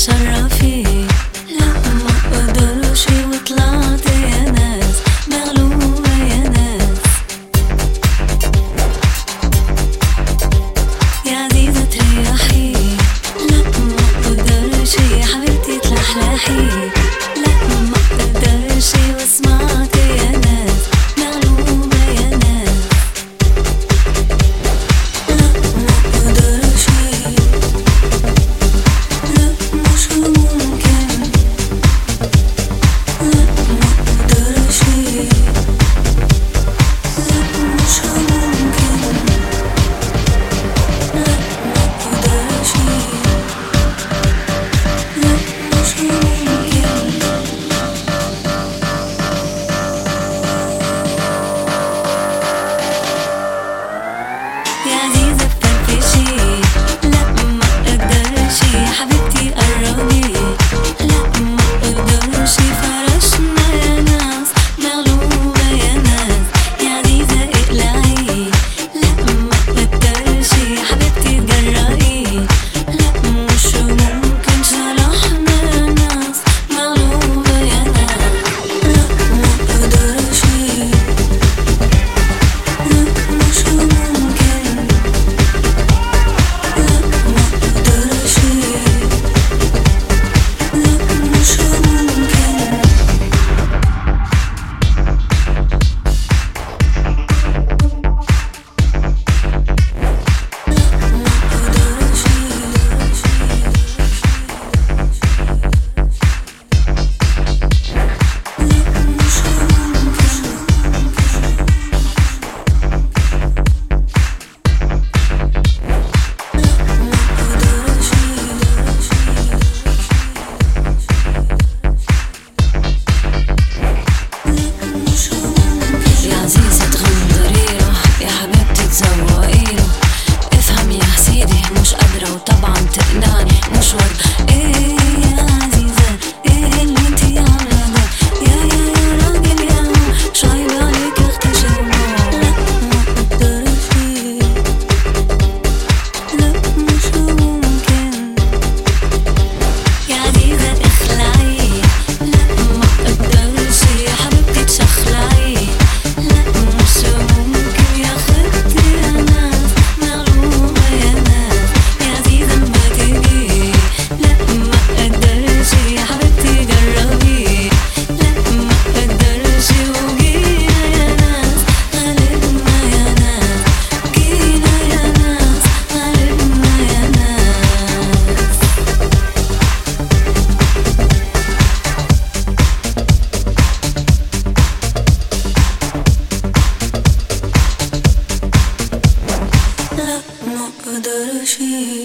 تشرفي. لا ما اقدرش وطلعت يا ناس مغلوبة يا ناس. يا عزيزة تريحي. لا ما اقدرش يا حبيبتي تلحلحي. لا ما اقدرش وسمعت يا ناس مغلوبة يا ناس. لا ما اقدرش. لا مش ممكن. لا ما اقدرش. لا مش ممكن. لا ما اقدرش. لا مش ممكن. يا عزيزة فرفشي. لا ما اقدرش يا حبيبتي قربي. لا ما اقدرش فرشنا يا ناس مغلوبة يا ناس. يا عزيزة اقلعي. لا ما اقدرش يا حبيبتي تجرئي. لا مش ممكن شرحنا يا ناس مغلوبة يا ناس. لا ما اقدرش. لا مش ممكن. لا ما اقدرش. لا مش ممكن. يا عزيزة تغندريله يا حبيبتي تزوقيله. افهم يا سيدي مش قادرة وطبعا تقنعني مش واضحة. ايه يا عزيزة ايه اللي انتي عاملة ده؟ يا راجل يا مش عيب عليك اختي شرموع. لا ما اقدرش. لا مش ممكن. يا عزيزة اخلعي. لا ما اقدرش يا حبيبتي تشخلعي. لا مش ممكن يا خدتي يا ناس مغلوبة يا ناس. يا عزيزة ما تجي. لا ما اقدرش يا حبيبتي جربي. لا ما اقدرش وجينا يا ناس غلبنا يا ناس. جينا يا ناس غلبنا يا ناس. لا ما اقدرش.